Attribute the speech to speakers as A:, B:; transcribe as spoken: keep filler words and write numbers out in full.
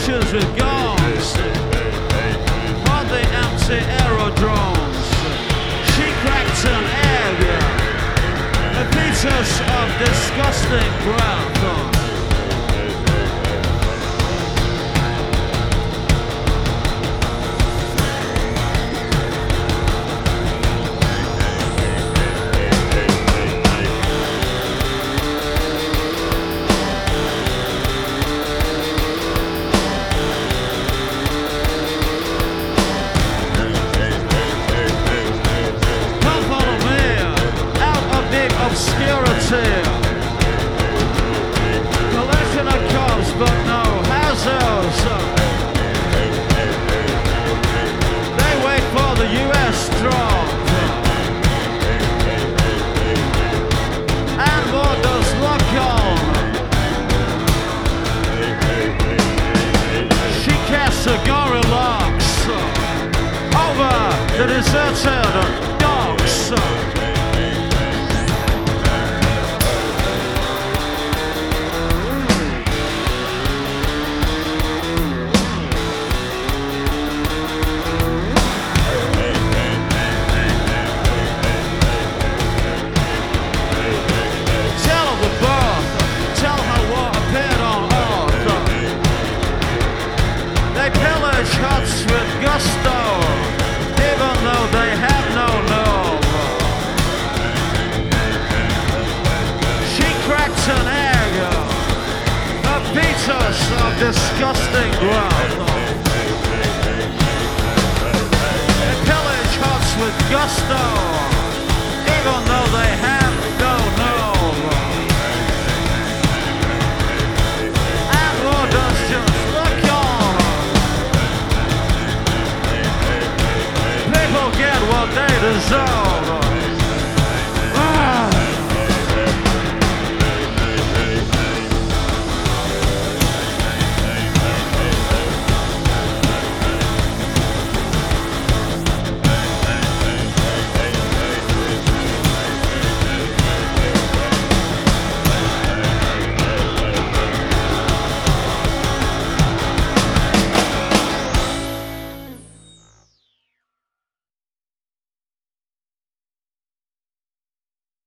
A: Russians with guns on the empty aerodromes. She cracked an egg, a fetus of disgusting breath. Obscurity, collection of cops, but no houses. They wait for the U S drop, and borders lock on. She casts a gory locks over the deserted docks. Huts with gusto, even though they have no love. She cracked an egg, a fetus of disgusting growth. They pillage huts with gusto.